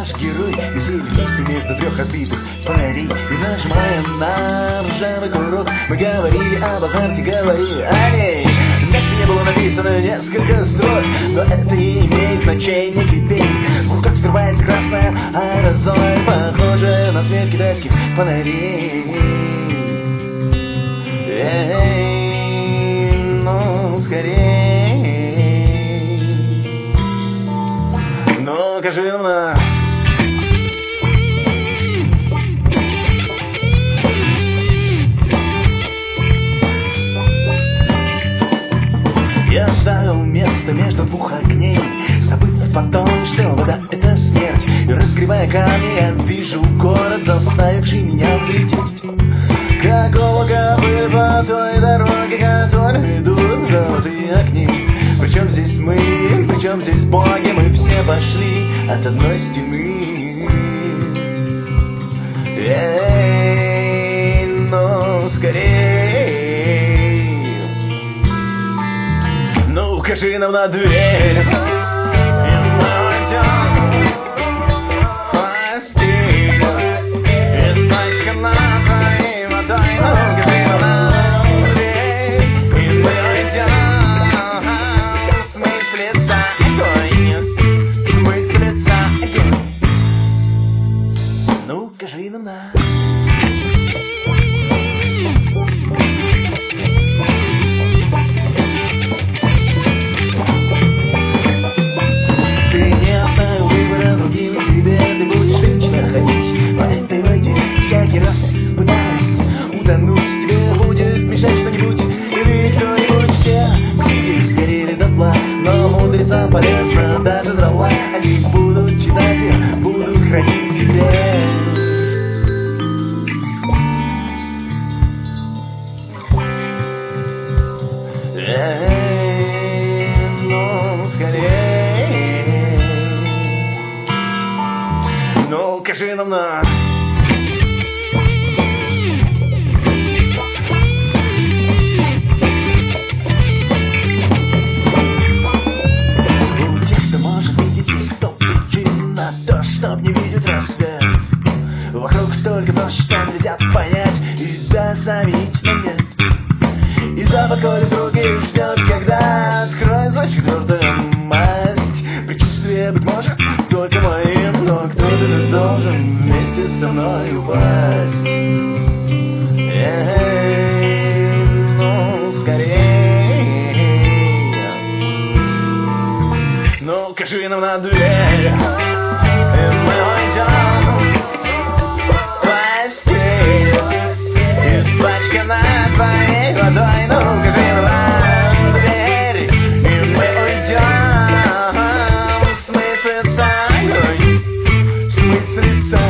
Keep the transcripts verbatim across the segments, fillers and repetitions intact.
наш герой из вместе между трех разбитых фонарей. И нажимаем на ржавый курок, мы говорили об азарте, говорили о ней. На стене было написано несколько строк, но это не имеет значения теперь. В руках взрывается красная аэрозоль, похожая на свет китайских фонарей. Эй, ну скорей, ну-ка живо. Я оставил место между двух огней, забыв потом, что вода — это смерть. И разгребая камни, я вижу город, заставивший меня взлететь. Как облако пыль по той дороге, которой идут золотые огни. Причем здесь мы, причем здесь боги, мы все пошли от одной стены. Эй, ну скорей, ну укажи нам на дверь. Укажи нам на... Ты не оставил выбора другим себе, ты будешь вечно ходить по этой воде. Всякий раз пытаясь утонуть, тебе будет мешать что-нибудь или кто-нибудь. Все книги сгорели дотла, но мудрецам полезна даже дрова. Они будут читать и будут хранить себе. Эй, ну скорей, ну укажи нам на... У тех, кто может видеть, сто причин на то, чтоб не видеть рассвет. Вокруг только то, что нельзя понять и даже заменить на нет. И запах колет руки ждет, когда откроется четвертая масть. Предчувствие, быть может, только моим, но кто-то должен вместе со мной упасть. Эй, ну скорей, ну укажи нам на дверь. И мы уйдем в постель, испачкана твоей водой. Ну укажи нам на дверь, и мы уйдем. Смыть с лица огонь, смыть с лица.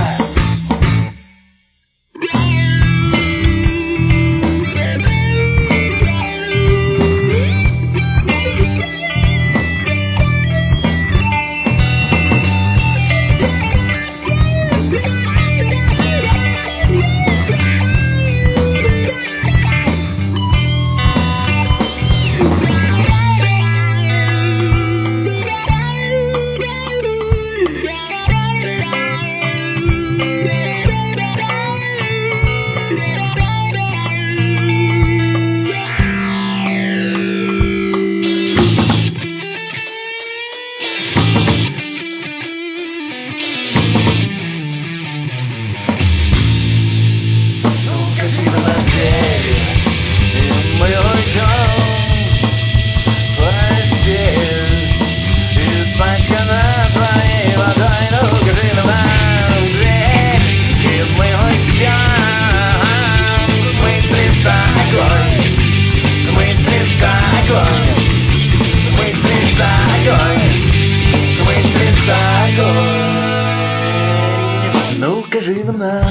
Ну, укажи нам на...